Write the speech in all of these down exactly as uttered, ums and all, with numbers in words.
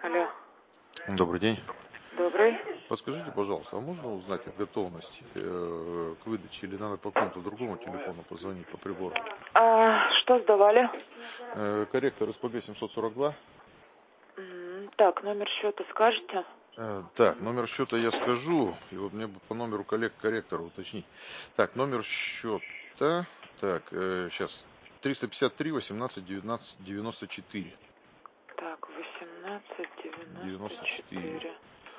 Алло. Добрый день. Добрый. Подскажите, пожалуйста, а можно узнать о готовности э, к выдаче или надо по какому-то другому телефону позвонить по прибору? А, что сдавали? Э, корректор эс пэ гэ семьсот сорок два. М, Так, номер счета скажете? Э, так, номер счета я скажу. И вот мне бы по номеру коллег корректора уточнить. Так, номер счета. Так, э, сейчас. триста пятьдесят три восемнадцать девятнадцать девяносто четыре. Так, восемнадцать девяносто девяносто четыре. четыре.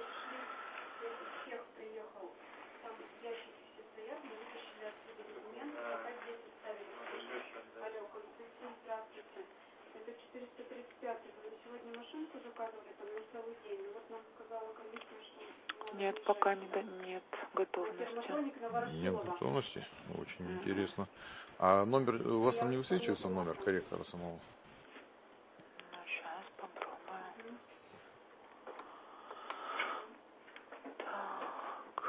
Это четыреста тридцать пять. Вы сегодня машинку заказывали, там на целый день. Ну вот нам сказала комиссия, что... Нет, пока не, до- нет готовности. Нет готовности? Очень mm-hmm. интересно. А номер, у вас там не высвечивается номер корректора самого? Ну, сейчас попробуем. Так.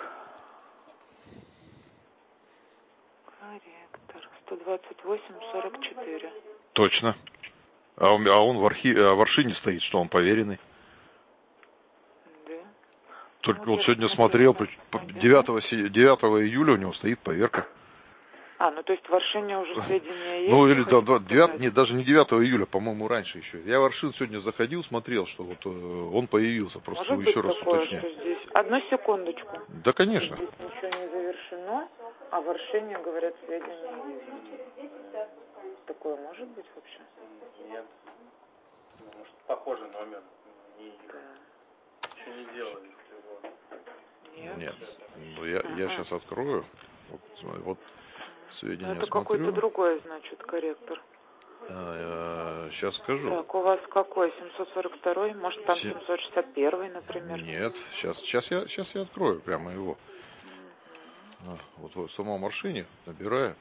Корректор. сто двадцать восемь сорок четыре. Точно. А он, а он в, архи... а в аршине стоит, что он поверенный. Да. Только Ну, вот сегодня смотрел, девятого июля у него стоит поверка. А, ну то есть в Аршине уже сведения есть? Ну или да, да, девятого, нет, даже не девятого июля, по-моему, раньше еще. Я в Аршин сегодня заходил, смотрел, что вот э, он появился. Просто Может еще быть раз такое, уточняю. что здесь... Одну секундочку. Да, конечно. Здесь ничего не завершено, а в Аршине, говорят, сведения есть. Такое может быть вообще? Нет. Может, похожий номер. Не, да. Еще не делали всего. Нет. Нет. Ну, я, ага. я сейчас открою. Вот, вот сведения это смотрю. какой-то другой, значит, корректор. А, сейчас скажу. Так, у вас какой? семьсот сорок два? Может, там Се... семьсот шестьдесят один, например? Нет, сейчас, сейчас, я, сейчас я открою прямо его. Угу. А, вот в самом машине набираю.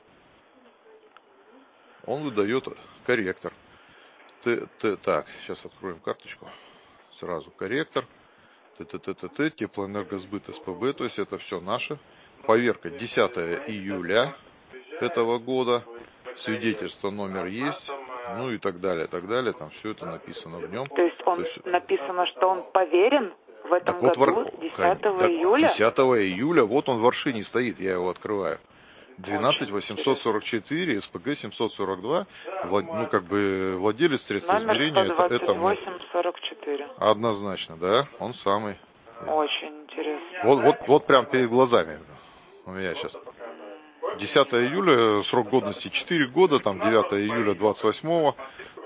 Он выдает корректор. Т, т, так, сейчас откроем карточку. Сразу корректор. ТТТТ, теплоэнергосбыт эс пэ бэ, то есть это все наше. Поверка десятого июля этого года. Свидетельство номер есть. Ну и так далее, так далее. Там все это написано в нем. То есть он то есть... написано, что он поверен в этом так году, вот, десятого так, июля? десятого июля, вот он в Аршине стоит, я его открываю. двенадцать восемьсот сорок четыре, эс пэ гэ семьсот сорок два, влад... ну как бы владелец средства номер измерения, сто двадцать восемь это, это сорок четыре. Однозначно, да, он самый. Очень интересно. Вот, вот, вот прям перед глазами у меня сейчас. десятого июля, срок годности четыре года, там девятого июля двадцать восьмого,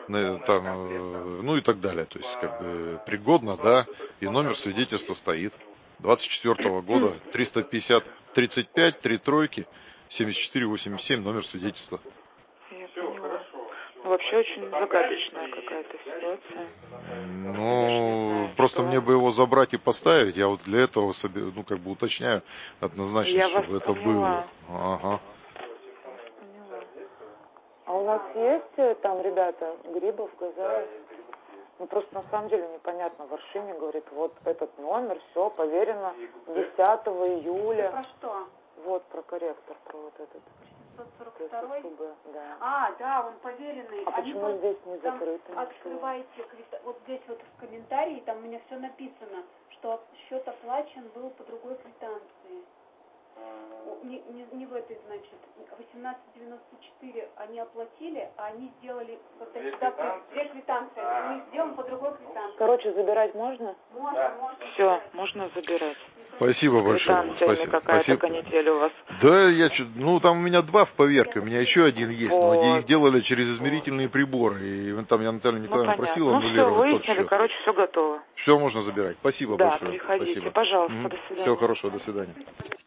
там, ну и так далее. То есть, как бы, пригодно, да, и номер свидетельства стоит. двадцать четвёртого года, триста пятьдесят тридцать пять, три тройки, семьдесят четыре восемьдесят семь, номер свидетельства. Я поняла. Ну, вообще очень загадочная какая-то ситуация. Ну, просто мне бы его забрать и поставить. Я вот для этого себе, ну, как бы уточняю однозначно, я чтобы вас это поняла. было. Ага. Поняла. А у нас есть там, ребята, Грибов, Газаев? Ну, просто на самом деле непонятно. В Аршине говорит, вот этот номер, все, поверено, десятого июля. Про что? Вот, про корректор, про вот этот. шестьсот сорок два? Да. А, да, он поверенный. А Они почему здесь не закрыто? Открывайте, вот здесь вот в комментарии, там у меня все написано, что счет оплачен был по другой квитанции. Не, не, не в этой, значит, восемнадцать девяносто четыре они оплатили, а они сделали вот две квитанции. Две квитанции. Мы сделаем по другой квитанции. Короче, забирать можно? Можно, да. Можно. Все, можно забирать. Спасибо большое. Спасибо. Какая-то канитель у вас. Да, я ну там у меня два в поверке, у меня еще один есть, вот. Но их делали через измерительные приборы. И там я Наталью Николаевну ну, просила ну, аннулировать все, тот счет. Короче, все готово. Все можно забирать. Спасибо да, большое. приходите, Спасибо. пожалуйста, Угу. до свидания. Всего хорошего, до свидания.